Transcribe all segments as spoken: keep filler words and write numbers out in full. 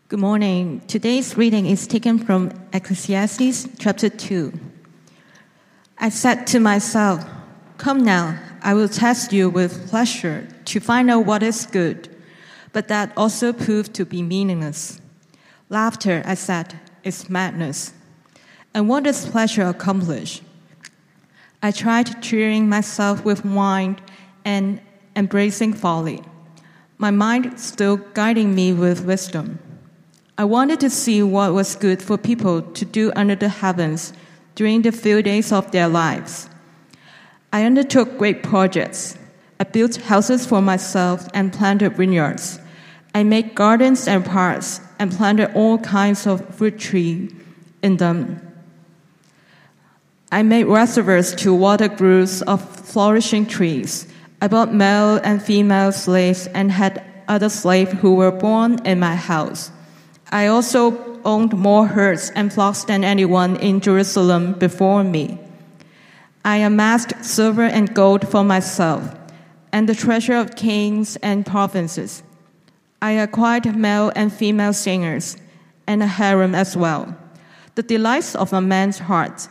Good morning. Today's reading is taken from Ecclesiastes chapter two. I said to myself, "Come now, I will test you with pleasure to find out what is good." But that also proved to be meaningless. Laughter, I said, is madness. And what does pleasure accomplish? I tried cheering myself with wine and embracing folly, my mind still guiding me with wisdom. I wanted to see what was good for people to do under the heavens during the few days of their lives. I undertook great projects. I built houses for myself and planted vineyards. I made gardens and parks and planted all kinds of fruit trees in them. I made reservoirs to water groves of flourishing trees. I bought male and female slaves and had other slaves who were born in my house. I also owned more herds and flocks than anyone in Jerusalem before me. I amassed silver and gold for myself, and the treasure of kings and provinces. I acquired male and female singers, and a harem as well, the delights of a man's heart.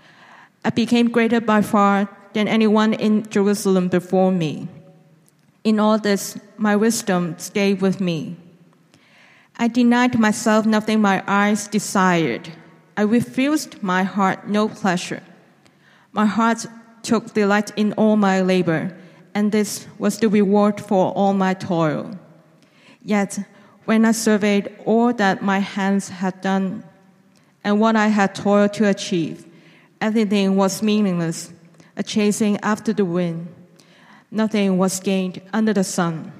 I became greater by far than anyone in Jerusalem before me. In all this, my wisdom stayed with me. I denied myself nothing my eyes desired. I refused my heart no pleasure. My heart took delight in all my labor, and this was the reward for all my toil. Yet, when I surveyed all that my hands had done and what I had toiled to achieve, everything was meaningless, a chasing after the wind. Nothing was gained under the sun.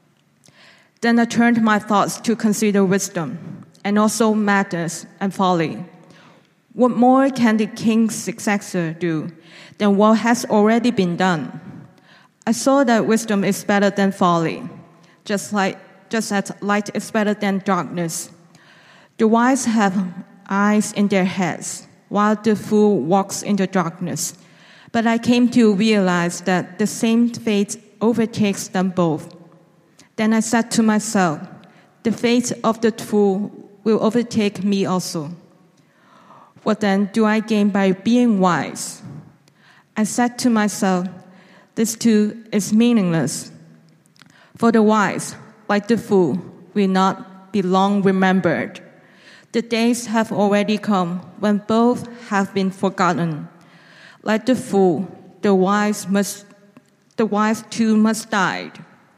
Then I turned my thoughts to consider wisdom, and also madness and folly. What more can the king's successor do than what has already been done? I saw that wisdom is better than folly, just like just as light is better than darkness. The wise have eyes in their heads, while the fool walks in the darkness. But I came to realize that the same fate overtakes them both. Then I said to myself, the fate of the fool will overtake me also. What then do I gain by being wise? I said to myself, this too is meaningless. For the wise, like the fool, will not be long remembered. The days have already come when both have been forgotten. Like the fool, the wise must, the wise too must die.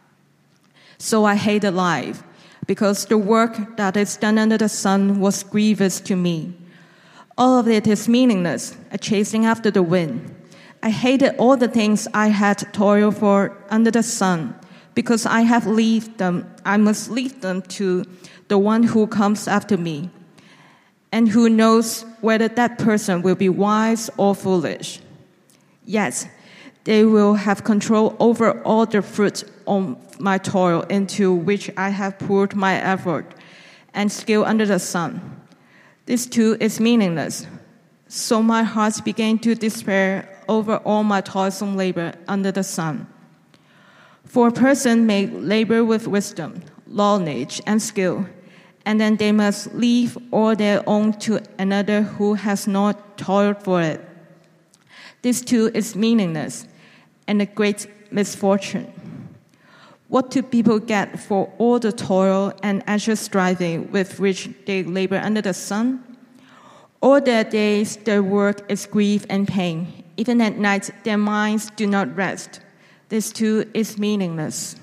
So I hated life, because the work that is done under the sun was grievous to me. All of it is meaningless, a chasing after the wind. I hated all the things I had toiled for under the sun, because I have leave them, I must leave them to the one who comes after me, and who knows whether that person will be wise or foolish. Yet, they will have control over all the fruit of my toil into which I have poured my effort and skill under the sun. This too is meaningless. So my heart began to despair over all my toilsome labor under the sun. For a person may labor with wisdom, knowledge, and skill, and then they must leave all their own to another who has not toiled for it. This too is meaningless and a great misfortune. What do people get for all the toil and anxious striving with which they labor under the sun? All their days their work is grief and pain. Even at night their minds do not rest. This too is meaningless.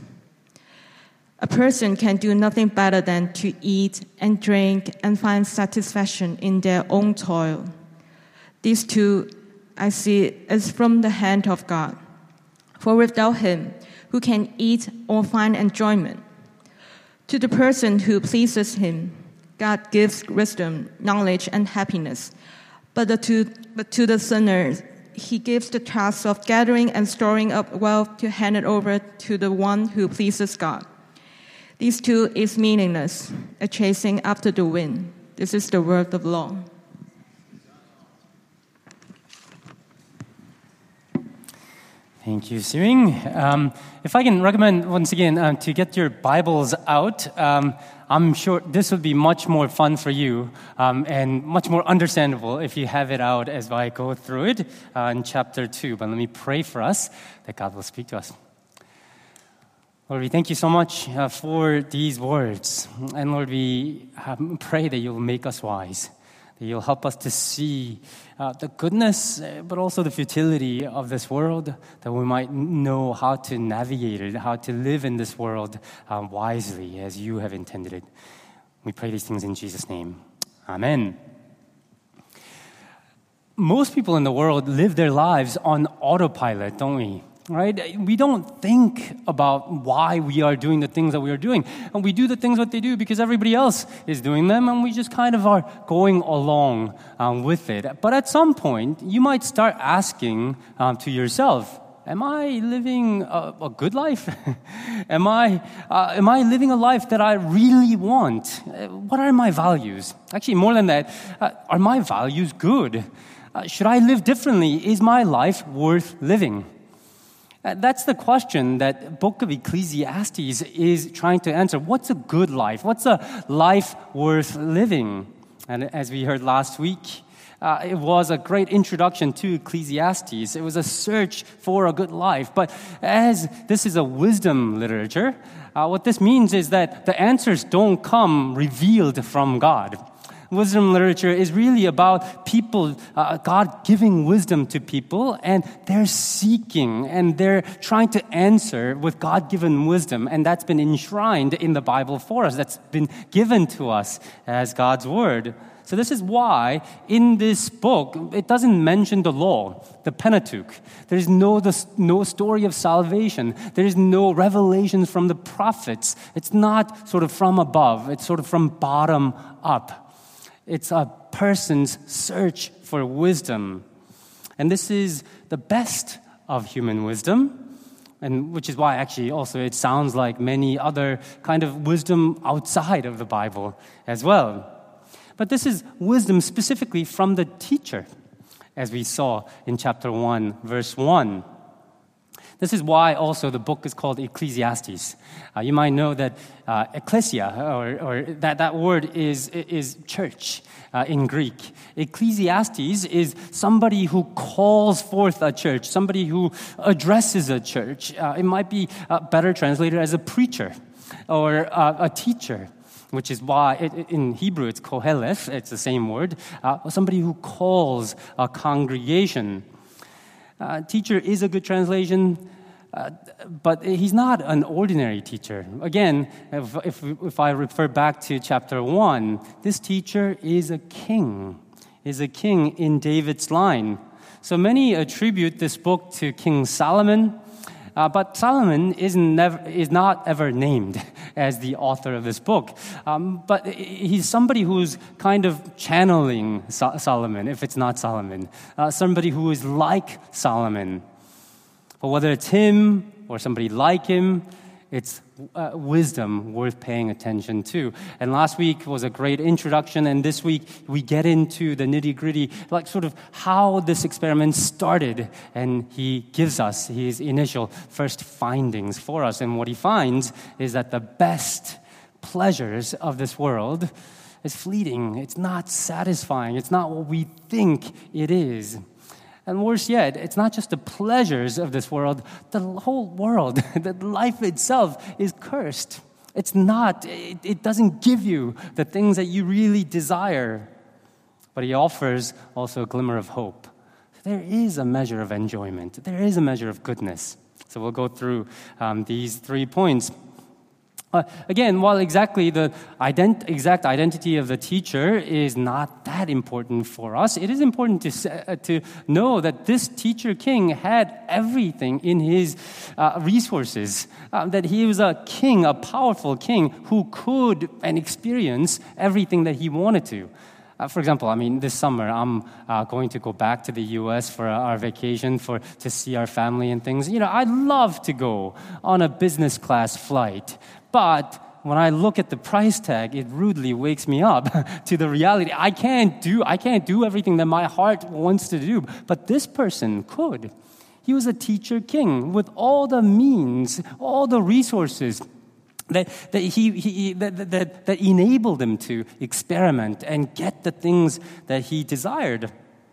A person can do nothing better than to eat and drink and find satisfaction in their own toil. This too, I see, is from the hand of God. For without him, who can eat or find enjoyment? To the person who pleases him, God gives wisdom, knowledge, and happiness. But, the to, but to the sinners, he gives the task of gathering and storing up wealth to hand it over to the one who pleases God. This too is meaningless, a chasing after the wind. This is the word of the law. Thank you, Siring. Um, if I can recommend once again um, to get your Bibles out, um, I'm sure this will be much more fun for you um, and much more understandable if you have it out as I go through it uh, in chapter two. But let me pray for us that God will speak to us. Lord, we thank you so much uh, for these words. And Lord, we um, pray that you'll make us wise, that you'll help us to see uh, the goodness, uh, but also the futility of this world, that we might know how to navigate it, how to live in this world um, wisely as you have intended it. We pray these things in Jesus' name. Amen. Most people in the world live their lives on autopilot, don't we? Right? We don't think about why we are doing the things that we are doing. And we do the things that they do because everybody else is doing them, and we just kind of are going along um, with it. But at some point, you might start asking um, to yourself, am I living a, a good life? am I uh, am I living a life that I really want? Uh, what are my values? Actually, more than that, uh, are my values good? Uh, should I live differently? Is my life worth living? Uh, that's the question that book of Ecclesiastes is trying to answer. What's a good life? What's a life worth living? And as we heard last week, uh, it was a great introduction to Ecclesiastes. It was a search for a good life. But as this is a wisdom literature, uh, what this means is that the answers don't come revealed from God. Wisdom literature is really about people, uh, God giving wisdom to people, and they're seeking and they're trying to answer with God-given wisdom, and that's been enshrined in the Bible for us. That's been given to us as God's word. So this is why in this book, it doesn't mention the law, the Pentateuch. There is no, the, no story of salvation. There is no revelations from the prophets. It's not sort of from above. It's sort of from bottom up. It's a person's search for wisdom. And this is the best of human wisdom, and which is why actually also it sounds like many other kind of wisdom outside of the Bible as well. But this is wisdom specifically from the teacher, as we saw in chapter one, verse one. This is why also the book is called Ecclesiastes. Uh, you might know that uh, ecclesia, or, or that, that word is, is church uh, in Greek. Ecclesiastes is somebody who calls forth a church, somebody who addresses a church. Uh, it might be uh, better translated as a preacher or uh, a teacher, which is why it, in Hebrew it's koheleth, it's the same word, uh, somebody who calls a congregation. Uh, teacher is a good translation, uh, but he's not an ordinary teacher. Again, if, if, if I refer back to chapter one, this teacher is a king, is a king in David's line. So many attribute this book to King Solomon, uh, but Solomon is, never, is not ever named as the author of this book. Um, but he's somebody who's kind of channeling so- Solomon, if it's not Solomon. Uh, somebody who is like Solomon. But whether it's him or somebody like him, it's uh, wisdom worth paying attention to. And last week was a great introduction, and this week we get into the nitty-gritty, like sort of how this experiment started. And he gives us his initial first findings for us. And what he finds is that the best pleasures of this world is fleeting. It's not satisfying. It's not what we think it is. And worse yet, it's not just the pleasures of this world. The whole world, the life itself is cursed. It's not, it, it doesn't give you the things that you really desire. But he offers also a glimmer of hope. There is a measure of enjoyment. There is a measure of goodness. So we'll go through um, these three points. Uh, again, while exactly the ident- exact identity of the teacher is not that important for us, it is important to, uh, to know that this teacher king had everything in his uh, resources, uh, that he was a king, a powerful king who could and experience everything that he wanted to. Uh, for example, I mean, this summer I'm uh, going to go back to the U S for our vacation for to see our family and things. You know, I'd love to go on a business class flight, but when I look at the price tag, it rudely wakes me up to the reality. I can't do I can't do everything that my heart wants to do, but this person could. He was a teacher king with all the means, all the resources that, that, he, he, that, that, that enabled him to experiment and get the things that he desired.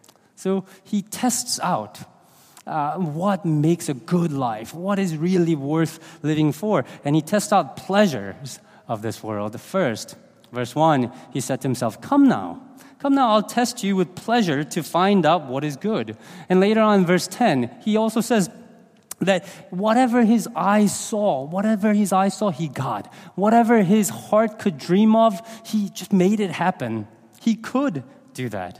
So he tests out uh, what makes a good life, what is really worth living for. And he tests out pleasures of this world first. Verse one, he said to himself, "Come now. Come now, I'll test you with pleasure to find out what is good." And later on in verse ten, he also says that whatever his eyes saw, whatever his eyes saw, he got. Whatever his heart could dream of, he just made it happen. He could do that.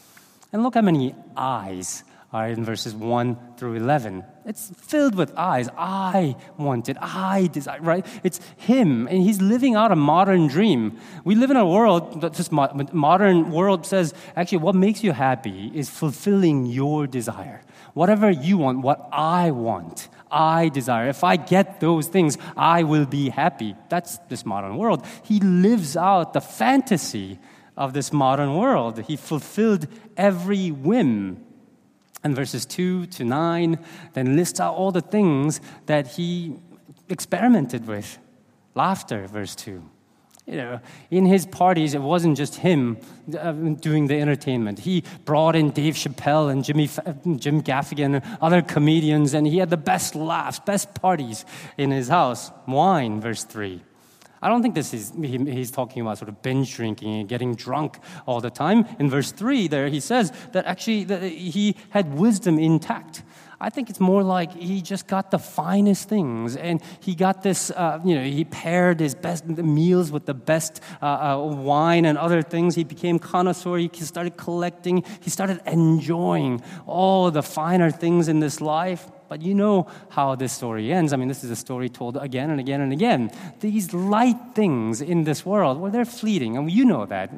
And look how many eyes are in verses one through eleven. It's filled with eyes. I want it. I desire, right? It's him, and he's living out a modern dream. We live in a world, that this modern world says, actually, what makes you happy is fulfilling your desire. Whatever you want, what I want, I desire. If I get those things, I will be happy. That's this modern world. He lives out the fantasy of this modern world. He fulfilled every whim. And verses two to nine then lists out all the things that he experimented with. Laughter, verse two. You know, in his parties, it wasn't just him uh, doing the entertainment. He brought in Dave Chappelle and Jimmy, Jim Gaffigan and other comedians, and he had the best laughs, best parties in his house. Wine, verse three. I don't think this is, he, he's talking about sort of binge drinking and getting drunk all the time. In verse three there, he says that actually that he had wisdom intact. I think it's more like he just got the finest things, and he got this, uh, you know, he paired his best meals with the best uh, uh, wine and other things. He became connoisseur. He started collecting. He started enjoying all the finer things in this life. But you know how this story ends. I mean, this is a story told again and again and again. These light things in this world, well, they're fleeting. And you know that.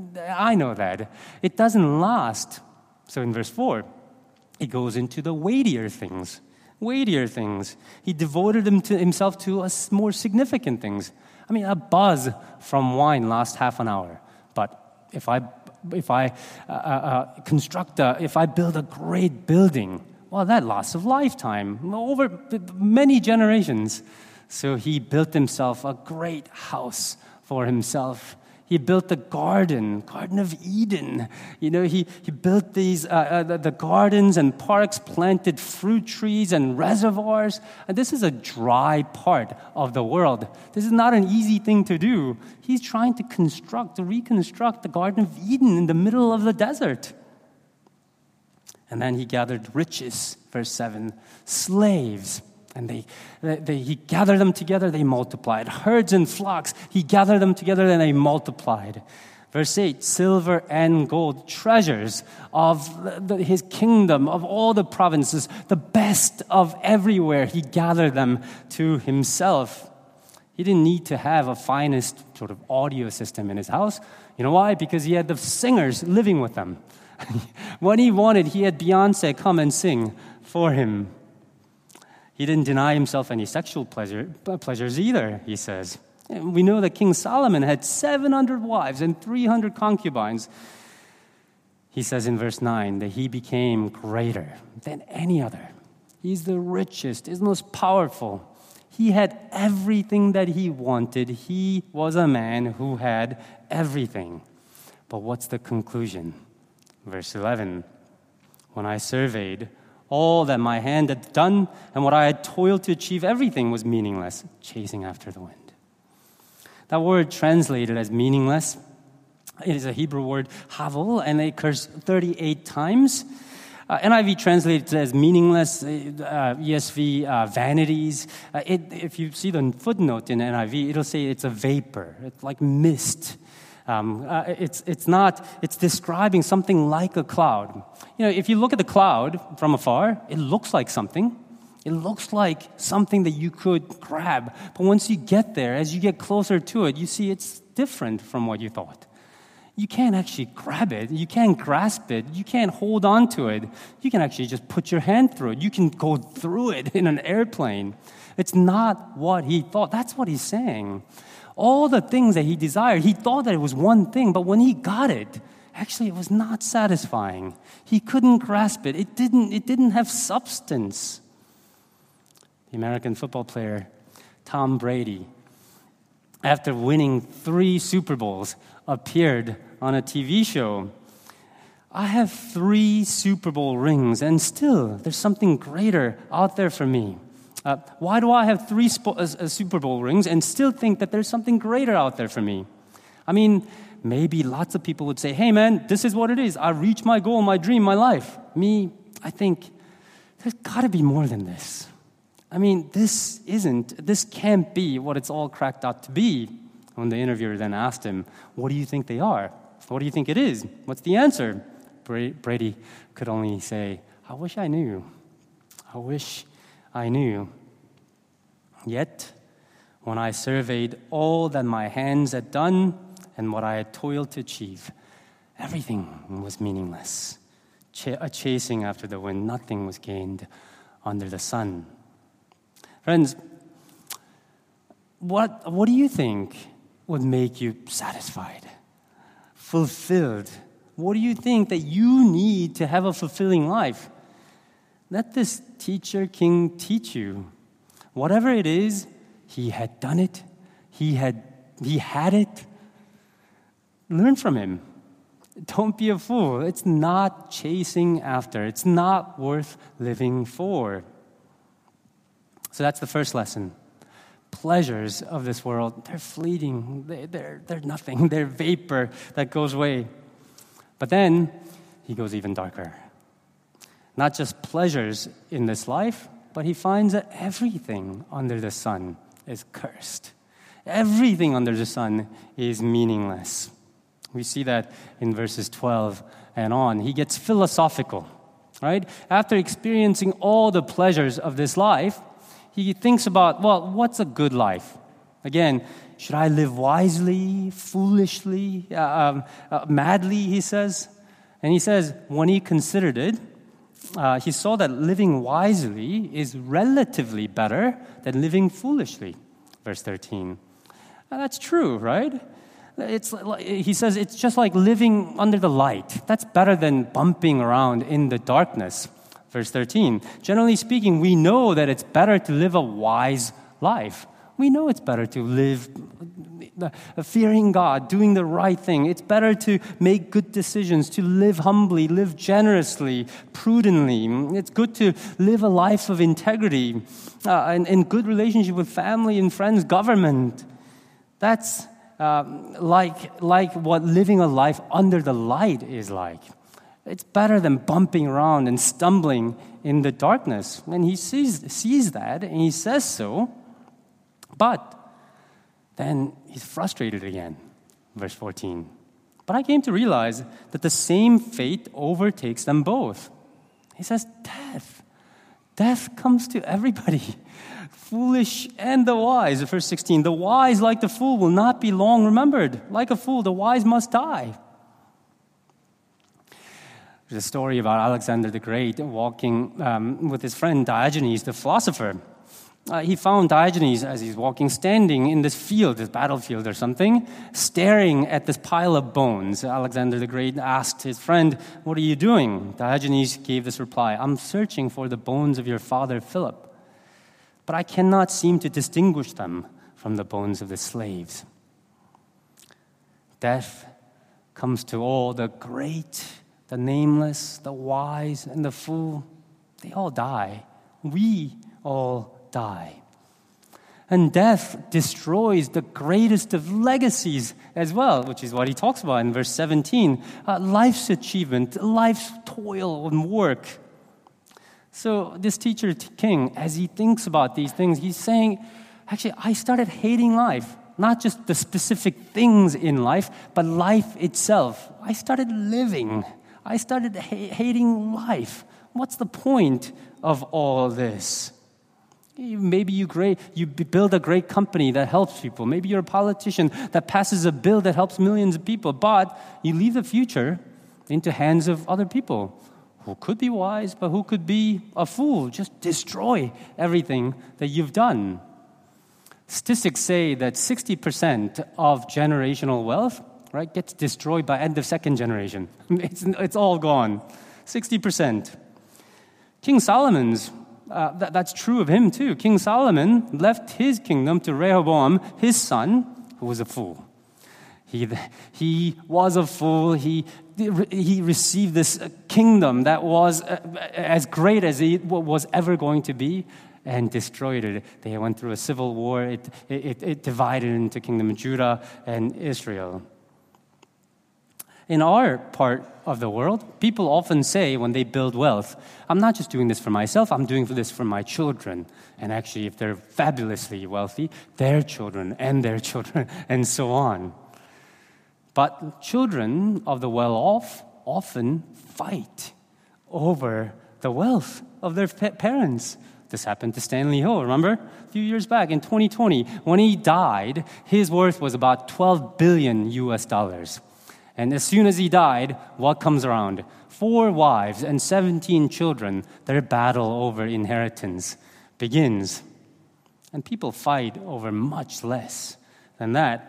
I know that. It doesn't last. So in verse four, he goes into the weightier things. Weightier things. He devoted him to himself to a more significant things. I mean, a buzz from wine lasts half an hour. But if I, if I uh, uh, construct a, if I build a great building, well, that lasts a lifetime, over many generations. So he built himself a great house for himself. He built the garden, Garden of Eden. You know, he, he built these, uh, uh, the, the gardens and parks, planted fruit trees and reservoirs. And this is a dry part of the world. This is not an easy thing to do. He's trying to construct, to reconstruct the Garden of Eden in the middle of the desert. And then he gathered riches, verse seven, slaves. And they, they, they, he gathered them together, they multiplied. Herds and flocks, he gathered them together, and they multiplied. Verse eight, silver and gold, treasures of the, the, his kingdom, of all the provinces, the best of everywhere, he gathered them to himself. He didn't need to have a finest sort of audio system in his house. You know why? Because he had the singers living with them. When he wanted, he had Beyonce come and sing for him. He didn't deny himself any sexual pleasure, pleasures either, he says. And we know that King Solomon had seven hundred wives and three hundred concubines. He says in verse nine that he became greater than any other. He's the richest, he's the most powerful. He had everything that he wanted. He was a man who had everything. But what's the conclusion? Verse eleven, when I surveyed all that my hand had done and what I had toiled to achieve, everything was meaningless, chasing after the wind. That word translated as meaningless, it is a Hebrew word, havel, and it occurs thirty-eight times. Uh, N I V translates it as meaningless, uh, E S V, uh, vanities. Uh, it, if you see the footnote in N I V, it'll say it's a vapor. It's like mist. Um, uh, it's it's not, it's describing something like a cloud. You know, if you look at the cloud from afar, it looks like something. It looks like something that you could grab. But once you get there, as you get closer to it, you see it's different from what you thought. You can't actually grab it. You can't grasp it. You can't hold on to it. You can actually just put your hand through it. You can go through it in an airplane. It's not what he thought. That's what he's saying. All the things that he desired, he thought that it was one thing, but when he got it, actually it was not satisfying. He couldn't grasp it. It didn't, it didn't have substance. The American football player Tom Brady, after winning three Super Bowls, appeared on a T V show. I have three Super Bowl rings, and still there's something greater out there for me. Uh, why do I have three spo- uh, uh, Super Bowl rings and still think that there's something greater out there for me? I mean, maybe lots of people would say, hey man, this is what it is. I reached my goal, my dream, my life. Me, I think there's got to be more than this. I mean, this isn't, this can't be what it's all cracked out to be. When the interviewer then asked him, what do you think they are? What do you think it is? What's the answer? Brady could only say, I wish I knew. I wish I knew. Yet, when I surveyed all that my hands had done and what I had toiled to achieve, everything was meaningless. Ch- a chasing after the wind, nothing was gained under the sun. Friends, what, what do you think would make you satisfied, fulfilled? What do you think that you need to have a fulfilling life? Let this teacher king teach you. Whatever it is, he had done it. He had, he had it. Learn from him. Don't be a fool. It's not chasing after. It's not worth living for. So that's the first lesson. Pleasures of this world, they're fleeting. They, they're, they're nothing. They're vapor that goes away. But then he goes even darker. Not just pleasures in this life, but he finds that everything under the sun is cursed. Everything under the sun is meaningless. We see that in verses twelve and on. He gets philosophical, right? After experiencing all the pleasures of this life, he thinks about, well, what's a good life? Again, should I live wisely, foolishly, uh, um, uh, madly, he says? And he says, when he considered it, uh, he saw that living wisely is relatively better than living foolishly. Verse thirteen. And that's true, right? It's like, he says it's just like living under the light. That's better than bumping around in the darkness. Verse thirteen. Generally speaking, we know that it's better to live a wise life. We know it's better to live fearing God, doing the right thing. It's better to make good decisions, to live humbly, live generously, prudently. It's good to live a life of integrity uh, and in good relationship with family and friends, government. That's uh, like, like what living a life under the light is like. It's better than bumping around and stumbling in the darkness. And he sees, sees that, and he says so. But then he's frustrated again. Verse fourteen. But I came to realize that the same fate overtakes them both. He says, death. Death comes to everybody, foolish and the wise. Verse sixteen. The wise, like the fool, will not be long remembered. Like a fool, the wise must die. There's a story about Alexander the Great walking um, with his friend Diogenes, the philosopher. Uh, he found Diogenes as he's walking, standing in this field, this battlefield or something, staring at this pile of bones. Alexander the Great asked his friend, "What are you doing?" Diogenes gave this reply, "I'm searching for the bones of your father Philip, but I cannot seem to distinguish them from the bones of the slaves." Death comes to all the great, the nameless, the wise, and the fool. They all die. We all die. And death destroys the greatest of legacies as well, which is what he talks about in verse seventeen. Uh, life's achievement, life's toil and work. So this teacher king, as he thinks about these things, he's saying, actually, I started hating life. Not just the specific things in life, but life itself. I started living. I started ha- hating life. What's the point of all this? Maybe you great, you build a great company that helps people. Maybe you're a politician that passes a bill that helps millions of people, but you leave the future into hands of other people who could be wise, but who could be a fool. Just destroy everything that you've done. Statistics say that sixty percent of generational wealth right, gets destroyed by end of second generation. It's, it's all gone, sixty percent. King Solomon's, uh, that, that's true of him too. King Solomon left his kingdom to Rehoboam, his son, who was a fool. He, he was a fool. He, he received this kingdom that was as great as it was ever going to be and destroyed it. They went through a civil war. It, it, it divided into Kingdom of Judah and Israel. In our part of the world, people often say when they build wealth, I'm not just doing this for myself, I'm doing this for my children. And actually, if they're fabulously wealthy, their children and their children, and so on. But children of the well-off often fight over the wealth of their parents. This happened to Stanley Ho, remember? A few years back in twenty twenty, when he died, his worth was about twelve billion U S dollars. And as soon as he died, what comes around? Four wives and seventeen children, their battle over inheritance begins. And people fight over much less than that.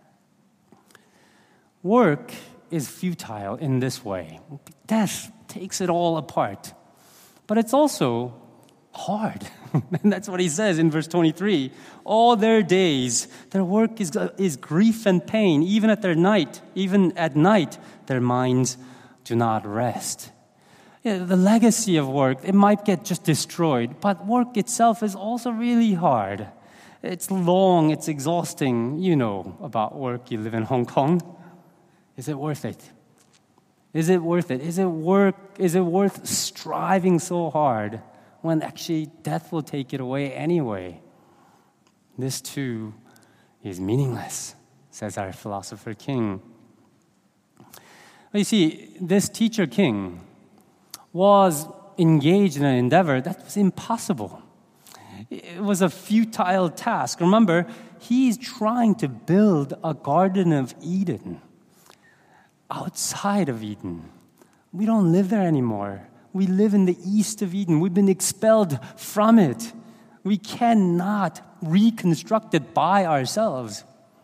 Work is futile in this way. Death takes it all apart. But it's also hard. And that's what he says in verse twenty-three. All their days, their work is, is grief and pain. Even at their night, even at night, their minds do not rest. Yeah, the legacy of work, it might get just destroyed, but work itself is also really hard. It's long, it's exhausting. You know about work. You live in Hong Kong. Is it worth it? Is it worth it? Is it work? Is it worth striving so hard when actually death will take it away anyway? This too is meaningless, says our philosopher king. You see, this teacher king was engaged in an endeavor that was impossible. It was a futile task. Remember, he's trying to build a Garden of Eden outside of Eden. We don't live there anymore. We live in the east of Eden. We've been expelled from it. We cannot reconstruct it by ourselves.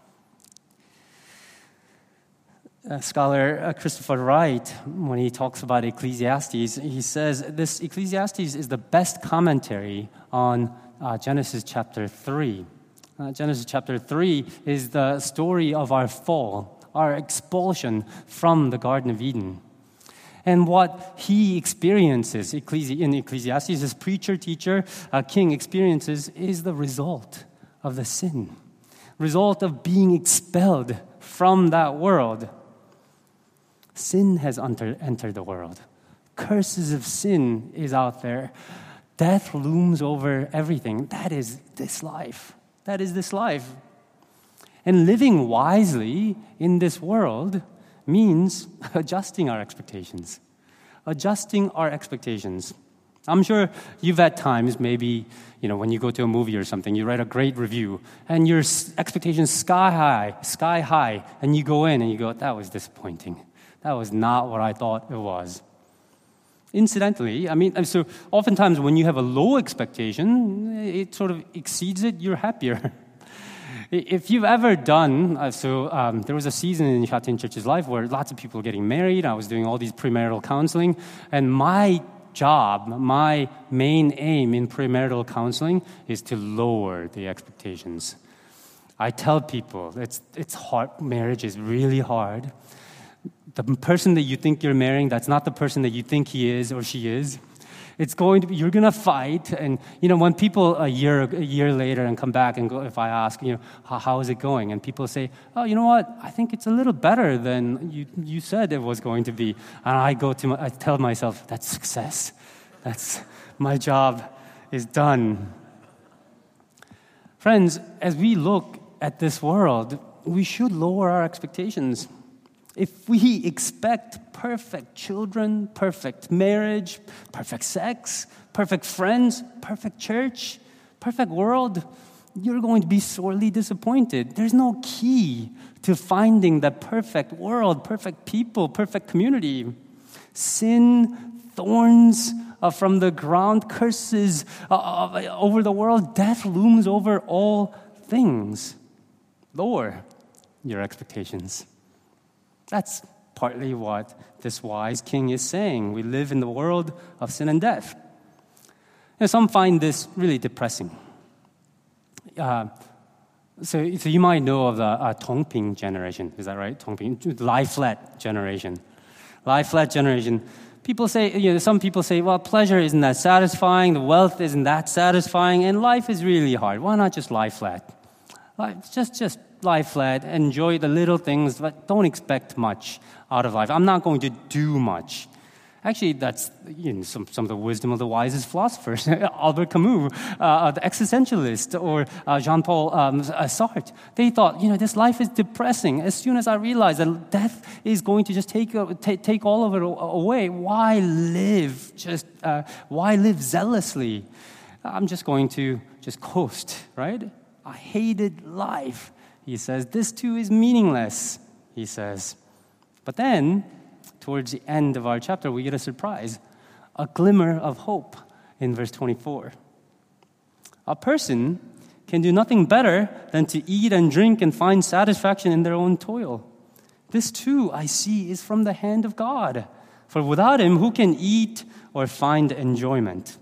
Uh, scholar uh, Christopher Wright, when he talks about Ecclesiastes, he says this Ecclesiastes is the best commentary on uh, Genesis chapter three. Uh, Genesis chapter three is the story of our fall, our expulsion from the Garden of Eden. And what he experiences Ecclesi- in Ecclesiastes, his preacher, teacher, uh, king experiences, is the result of the sin, result of being expelled from that world. Sin has enter- entered the world. Curses of sin is out there. Death looms over everything. That is this life. That is this life. And living wisely in this world means adjusting our expectations. Adjusting our expectations. I'm sure you've had times, maybe, you know, when you go to a movie or something, you write a great review, and your expectations sky high, sky high, and you go in and you go, that was disappointing. That was not what I thought it was. Incidentally, I mean, so oftentimes when you have a low expectation, it sort of exceeds it, you're happier. If you've ever done, uh, so um, there was a season in Shatin Church's life where lots of people were getting married. I was doing all these premarital counseling. And my job, my main aim in premarital counseling is to lower the expectations. I tell people it's, it's hard. Marriage is really hard. The person that you think you're marrying, that's not the person that you think he is or she is. It's going to be, you're going to fight. And, you know, when people a year a year later and come back and go, if I ask, you know, how, how is it going? And people say, oh, you know what? I think it's a little better than you, you said it was going to be. And I go to, my, I tell myself, that's success. That's, my job is done. Friends, as we look at this world, we should lower our expectations. If we expect perfect children, perfect marriage, perfect sex, perfect friends, perfect church, perfect world, you're going to be sorely disappointed. There's no key to finding the perfect world, perfect people, perfect community. Sin, thorns uh, from the ground, curses uh, over the world, death looms over all things. Lower your expectations. That's partly what this wise king is saying. We live in the world of sin and death. And some find this really depressing. Uh, so, so you might know of the uh, Tongping generation. Is that right? Tongping, lie-flat generation. Lie-flat generation. People say, you know, some people say, well, pleasure isn't that satisfying, the wealth isn't that satisfying, and life is really hard. Why not just lie flat? Like, just, just lie flat, enjoy the little things, but don't expect much out of life. I'm not going to do much. Actually, that's you know, some, some of the wisdom of the wisest philosophers. Albert Camus, uh, the existentialist, or uh, Jean-Paul um, Sartre. They thought, you know, this life is depressing. As soon as I realized that death is going to just take uh, t- take all of it away, why live? Just uh, why live zealously? I'm just going to just coast, right? I hated life. He says, this too is meaningless, he says. But then, towards the end of our chapter, we get a surprise, a glimmer of hope in verse twenty-four. A person can do nothing better than to eat and drink and find satisfaction in their own toil. This too, I see, is from the hand of God. For without him, who can eat or find enjoyment?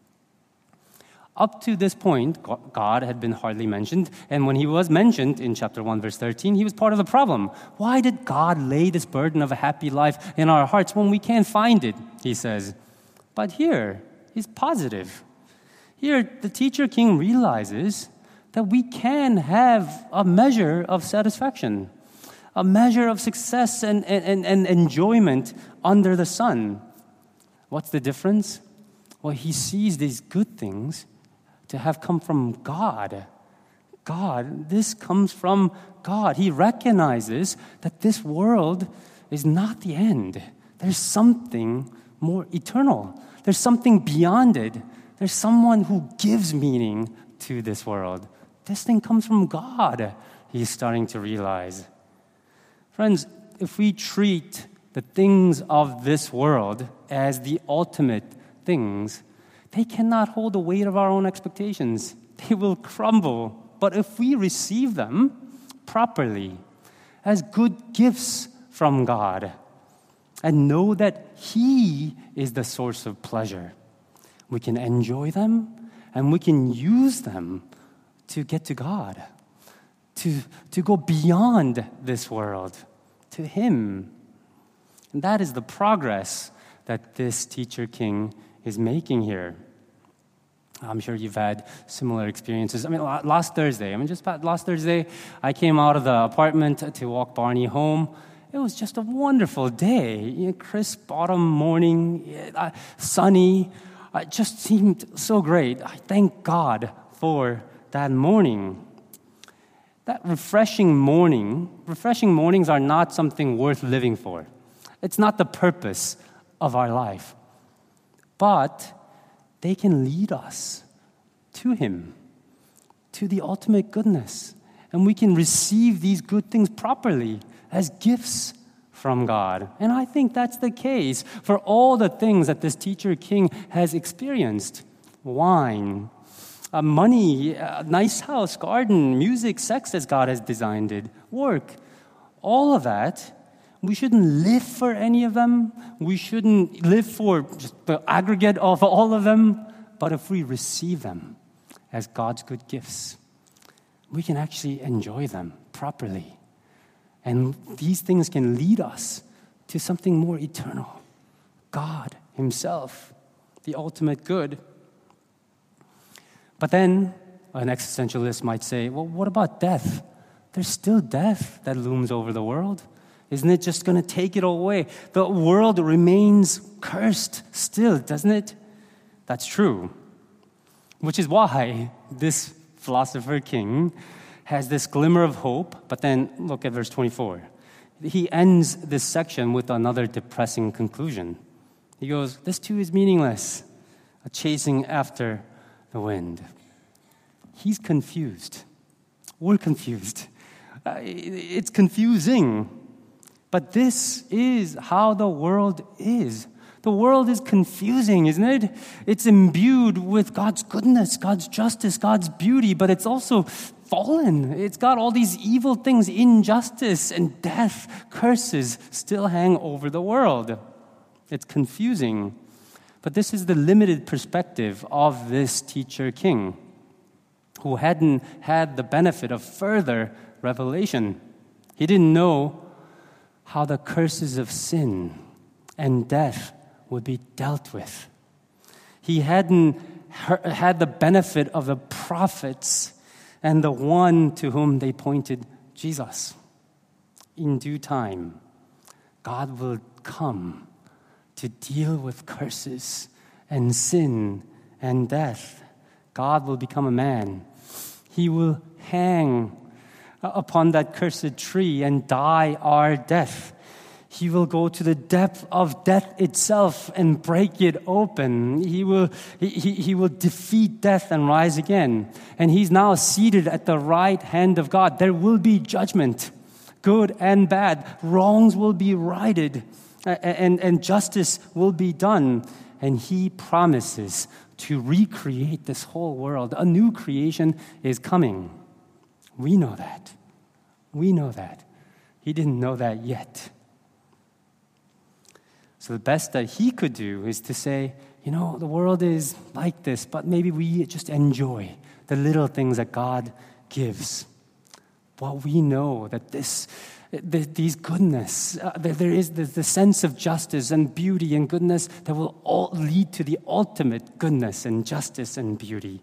Up to this point, God had been hardly mentioned, and when he was mentioned in chapter one, verse thirteen, he was part of the problem. Why did God lay this burden of a happy life in our hearts when we can't find it, he says. But here, he's positive. Here, the teacher king realizes that we can have a measure of satisfaction, a measure of success and, and, and enjoyment under the sun. What's the difference? Well, he sees these good things to have come from God. God, this comes from God. He recognizes that this world is not the end. There's something more eternal. There's something beyond it. There's someone who gives meaning to this world. This thing comes from God, he's starting to realize. Friends, if we treat the things of this world as the ultimate things, they cannot hold the weight of our own expectations. They will crumble. But if we receive them properly, as good gifts from God, and know that he is the source of pleasure, we can enjoy them and we can use them to get to God, to, to go beyond this world, to him. And that is the progress that this teacher king is making here. I'm sure you've had similar experiences. I mean, last Thursday, I mean, just last Thursday, I came out of the apartment to walk Barney home. It was just a wonderful day. You know, crisp autumn morning, uh, sunny. It just seemed so great. I thank God for that morning. That refreshing morning, refreshing mornings are not something worth living for. It's not the purpose of our life. But they can lead us to him, to the ultimate goodness. And we can receive these good things properly as gifts from God. And I think that's the case for all the things that this teacher king has experienced. Wine, uh, money, a nice house, garden, music, sex as God has designed it, work, all of that. We shouldn't live for any of them. We shouldn't live for just the aggregate of all of them. But if we receive them as God's good gifts, we can actually enjoy them properly. And these things can lead us to something more eternal. God himself, the ultimate good. But then an existentialist might say, well, what about death? There's still death that looms over the world. Isn't it just going to take it all away? The world remains cursed still, doesn't it? That's true. Which is why this philosopher king has this glimmer of hope. But then look at verse twenty-four. He ends this section with another depressing conclusion. He goes, this too is meaningless, a chasing after the wind. He's confused. We're confused. Uh, it's confusing. But this is how the world is. The world is confusing, isn't it? It's imbued with God's goodness, God's justice, God's beauty, but it's also fallen. It's got all these evil things, injustice and death, curses still hang over the world. It's confusing. But this is the limited perspective of this teacher king who hadn't had the benefit of further revelation. He didn't know how the curses of sin and death would be dealt with. He hadn't had the benefit of the prophets and the one to whom they pointed, Jesus. In due time, God will come to deal with curses and sin and death. God will become a man. He will hang upon that cursed tree and die our death. He will go to the depth of death itself and break it open. He will, he, he will defeat death and rise again. And he's now seated at the right hand of God. There will be judgment, good and bad. Wrongs will be righted, and, and justice will be done. And he promises to recreate this whole world. A new creation is coming. We know that. We know that. He didn't know that yet. So the best that he could do is to say, you know, the world is like this, but maybe we just enjoy the little things that God gives. Well, we know that this, the, these goodness, uh, that there is the, the sense of justice and beauty and goodness that will all lead to the ultimate goodness and justice and beauty.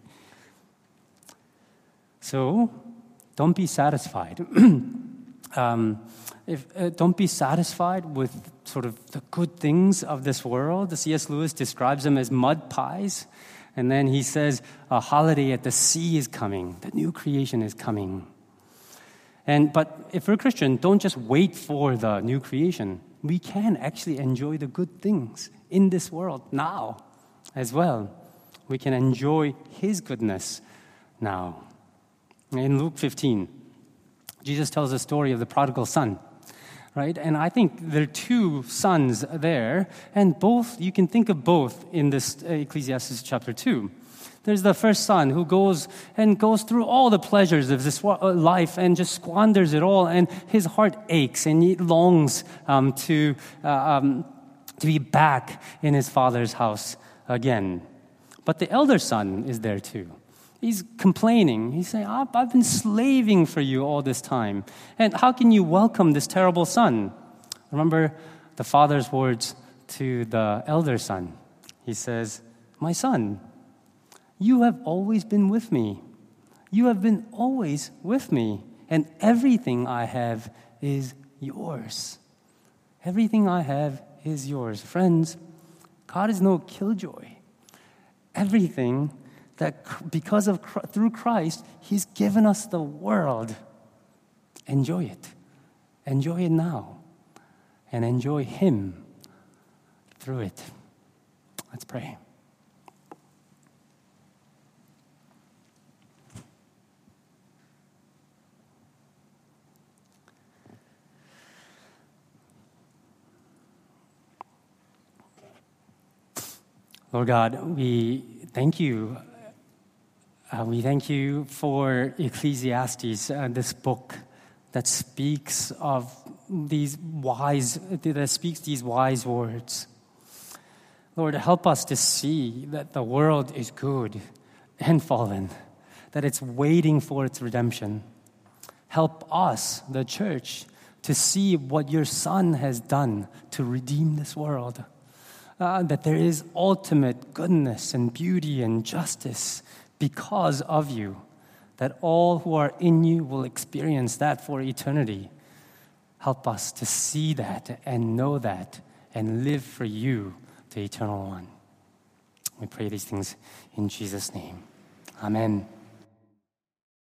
So, don't be satisfied. um, if, uh, don't be satisfied with sort of the good things of this world. C S Lewis describes them as mud pies. And then he says, a holiday at the sea is coming. The new creation is coming. And but if we're Christian, don't just wait for the new creation. We can actually enjoy the good things in this world now as well. We can enjoy his goodness now. In Luke fifteen, Jesus tells the story of the prodigal son, right? And I think there are two sons there, and both, you can think of both in this Ecclesiastes chapter two. There's the first son who goes and goes through all the pleasures of this life and just squanders it all, and his heart aches and he longs um, to uh, um, to be back in his father's house again. But the elder son is there too. He's complaining. He's saying, I've been slaving for you all this time. And how can you welcome this terrible son? Remember the father's words to the elder son. He says, my son, you have always been with me. You have been always with me. And everything I have is yours. Everything I have is yours. Friends, God is no killjoy. Everything that because of through Christ, he's given us the world. Enjoy it. Enjoy it now. And enjoy him through it. Let's pray. Lord God, we thank you. Uh, we thank you for Ecclesiastes, uh, this book that speaks of these wise, that speaks these wise words. Lord, help us to see that the world is good and fallen, that it's waiting for its redemption. Help us, the church, to see what your Son has done to redeem this world. Uh, that there is ultimate goodness and beauty and justice because of you, that all who are in you will experience that for eternity. Help us to see that and know that and live for you, the eternal one. We pray these things in Jesus' name. Amen.